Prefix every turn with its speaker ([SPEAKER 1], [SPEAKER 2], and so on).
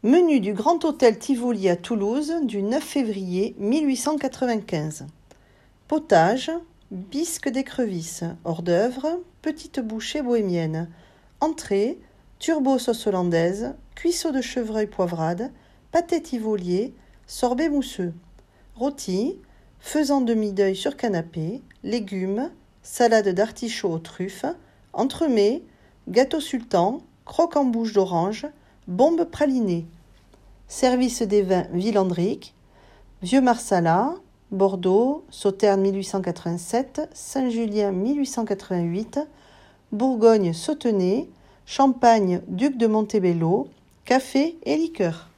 [SPEAKER 1] Menu du Grand Hôtel Tivoli à Toulouse du 9 février 1895. Potage, bisque d'écrevisse, hors d'œuvre, petite bouchée bohémienne. Entrée, turbo sauce hollandaise, cuisseau de chevreuil poivrade, pâté tivolier, sorbet mousseux. Rôti, faisan demi-deuil sur canapé, légumes, salade d'artichaut aux truffes, entremets, gâteau sultan, croque en bouche d'orange, bombe pralinée. Service des vins Villandric, Vieux Marsala, Bordeaux, Sauternes 1887, Saint-Julien 1888, Bourgogne Sautenay, Champagne Duc de Montebello, café et liqueurs.